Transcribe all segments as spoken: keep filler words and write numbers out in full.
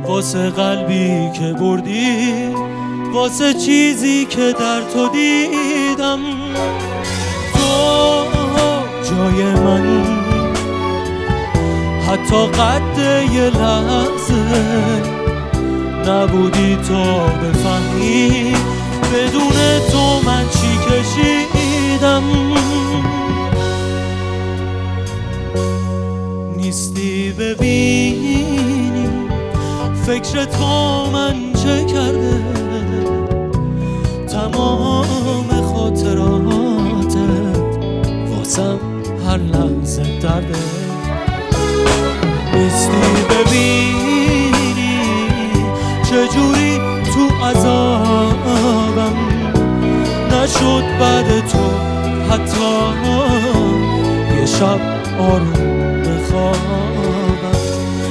واسه قلبی که بردی، واسه چیزی که در تو دیدم. تو جای من حتی قد یه لحظه نبودی تا بفهمی بدون تو من چی کشیدم. نیستی ببینی فکرت با من چه کرده، تمام خاطراتت واسم هر لحظه درده. نیستی ببینی چجوری تو عذابم، نشد بعد تو حتی یه شب آروم بخوابم.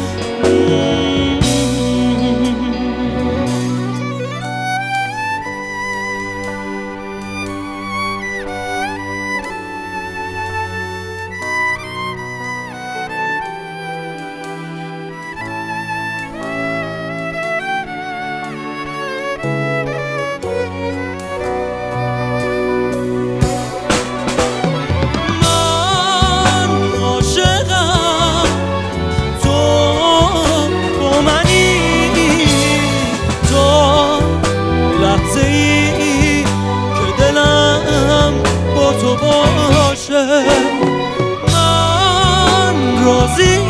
من راضیم،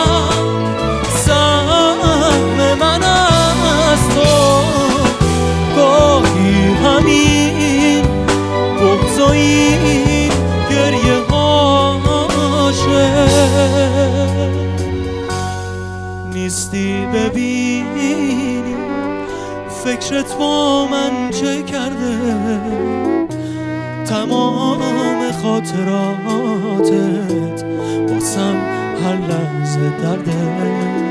سهم من از تو گاهی همین بغض و این گریه هاشه. نیستی ببینی فکرت با من چه کرده، تمام خاطراتت واسم هر لحظه درده.